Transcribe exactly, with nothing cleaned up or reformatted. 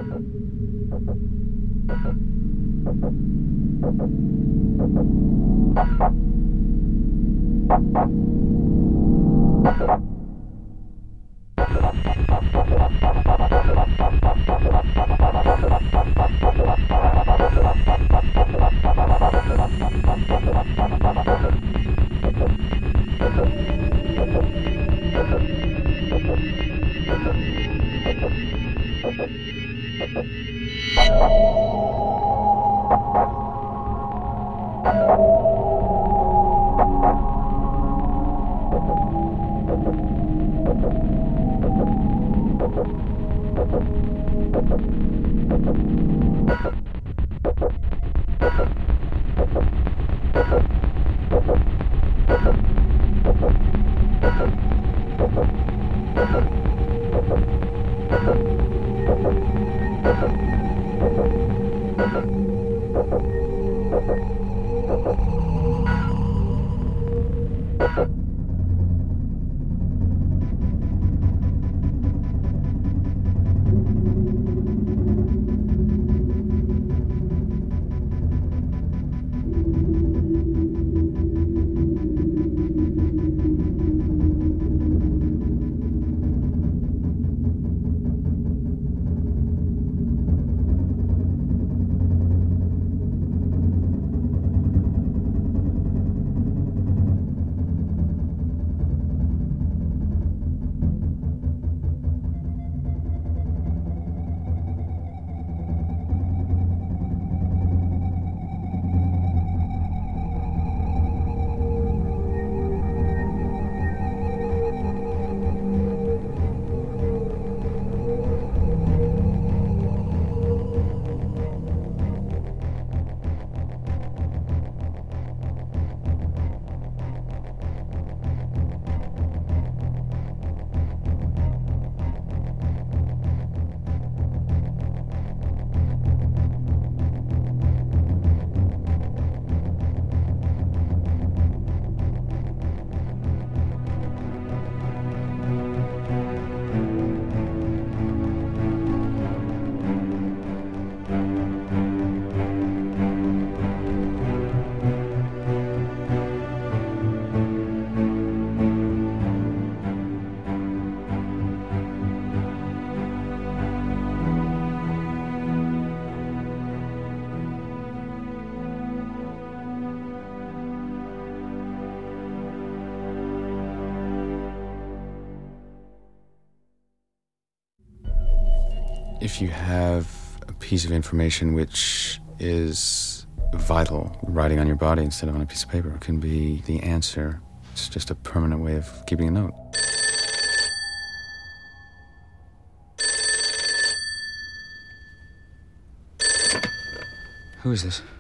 If you have a piece of information which is vital, writing on your body instead of on a piece of paper can be the answer. It's just a permanent way of keeping a note. Who is this?